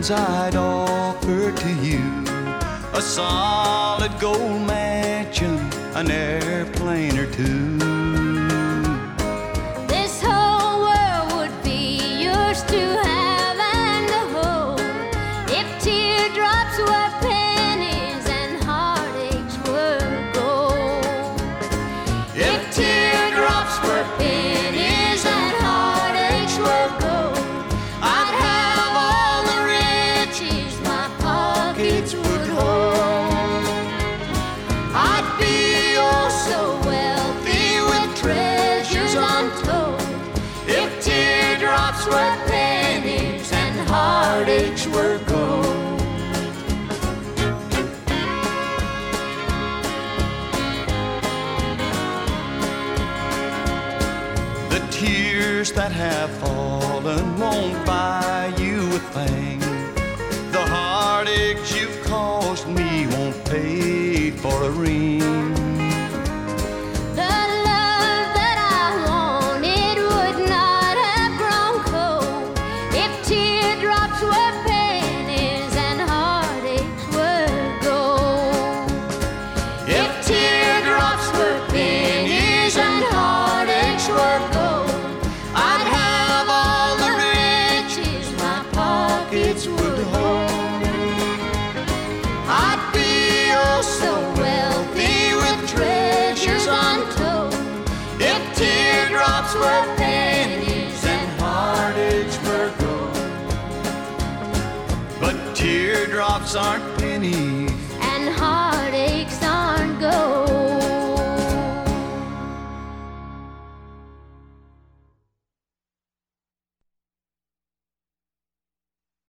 friends, I'd offer to you a solid gold mansion, an airplane or two. This whole world would be yours to have and to hold if teardrops were pennies and heartaches were gold. If teardrops were pennies and heartaches were gold, I'd have all the riches my pockets would hold. I'd be oh so wealthy with treasures untold if teardrops were pennies and heartaches were gold. The tears that have fallen won't buy you a thing. The heartaches you've caused me won't pay for a ring. The love that I wanted would not have grown cold if teardrops were pennies and heartaches were gold. If teardrops were pennies and heartaches were gold, I'd have all the riches my pockets would hold. I'd be oh so wealthy with treasures untold if teardrops were pennies and heartaches were gold. But teardrops aren't pennies